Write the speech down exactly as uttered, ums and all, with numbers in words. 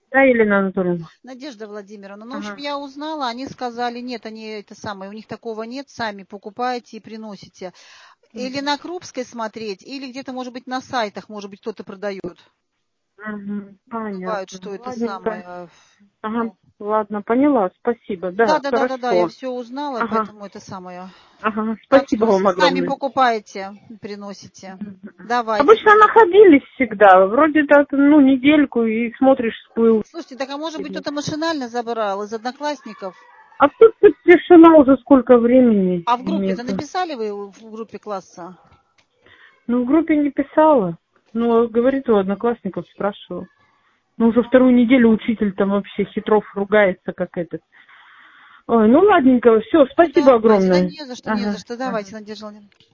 Да, Елена Анатольевна? Надежда Владимировна. Ну, в общем, Ага. я узнала, они сказали, нет, они это самое, у них такого нет, сами покупаете и приносите. Или на Крупской смотреть, или где-то, может быть, на сайтах, может быть, кто-то продает. Угу. Бывает, Понятно. что это Ладненько. самое. Ага. Ну, Ладно, поняла. Спасибо. да, Да, да, да, да, да, я хорошо. все узнала, Ага. поэтому это самое. Ага. Так Спасибо что вам сами огромное. покупаете, приносите. Давайте Обычно тогда. находились всегда. Вроде так, ну, недельку и смотришь, всплыл. Слушайте, так а может быть кто-то машинально забрал из одноклассников? А тут тишина уже сколько времени А в группе-то нету. написали вы в группе класса? Ну, в группе не писала. Ну, говорит, у одноклассников спрашивала. Ну, уже вторую неделю учитель там вообще хитров ругается, как этот. Ой, ну ладненько, все, Ну спасибо давайте, да огромное. не за что, не за Ага, что. ага. Давайте, Надежда Владимировна.